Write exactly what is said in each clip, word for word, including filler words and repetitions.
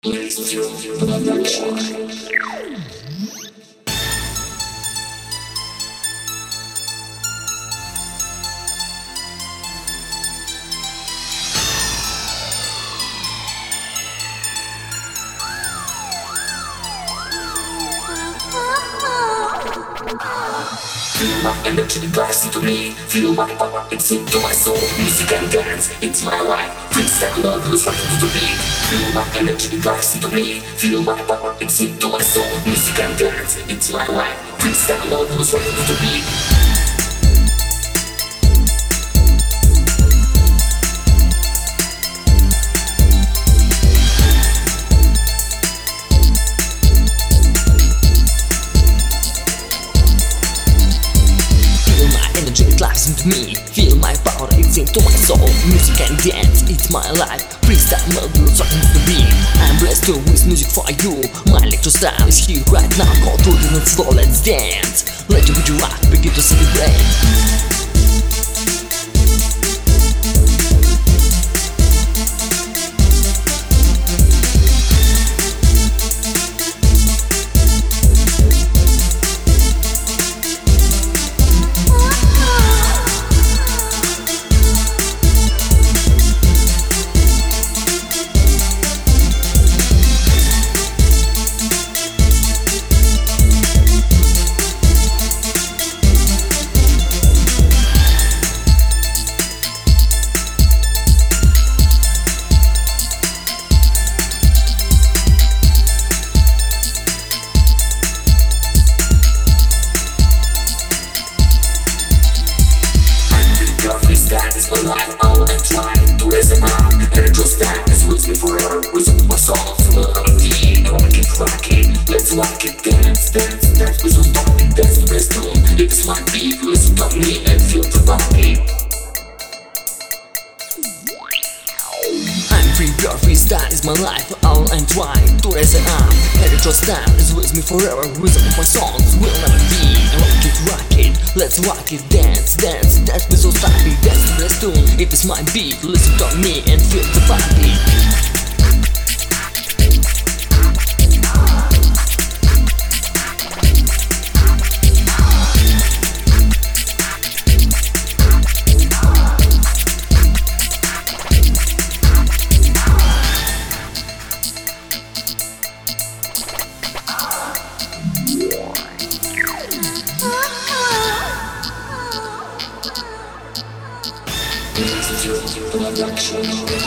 Feel my energy rising to me. Feel my power, it's into my soul. Music and dance, it's my life. Freestyle love is running to the beat. Feel my energy rising to me. Feel my power, it's into my soul. Music and dance, it's my life. Freestyle love is running to the beat. Into me, feel my power, it's into my soul. Music and dance, it's my life. Freestyle melodies rocking to the beat. I'm blessed to with music for you. My electro style is here right now. Go to the next floor, let's dance. Let your body rock, begin to celebrate. That is my life, all I'm trying to raise them up. And just that is with me forever. With my soul, melody, I wanna keep rocking. Let's rock it, dance, dance, dance. Please don't stop it, that's the best tune. It is my beat, listen to me and feel the body. I'm free, pure freestyle is my life. All I'm trying to raise it up. Electro style is with me forever. Rhythm of my songs will never be. I wanna keep rocking. Let's rock it, dance, dance, dance. Please don't stop it, that's the best tune. If it's my beat, listen to me and feel the body. This is your production.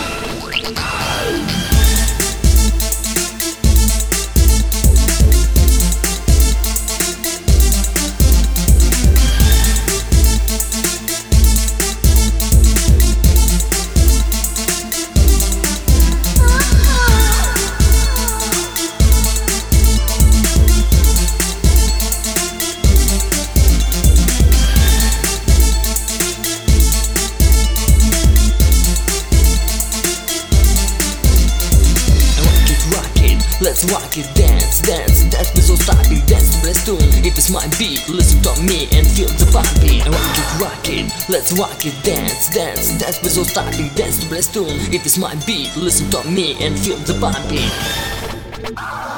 Let's rock it, dance, dance, dance, please don't stop it, dance to bless tune. If it's my beat, listen to me and feel the body. Rock it, rock it, let's rock it, dance, dance, dance, please don't stop it, dance to bless tune. If it's my beat, listen to me and feel the body.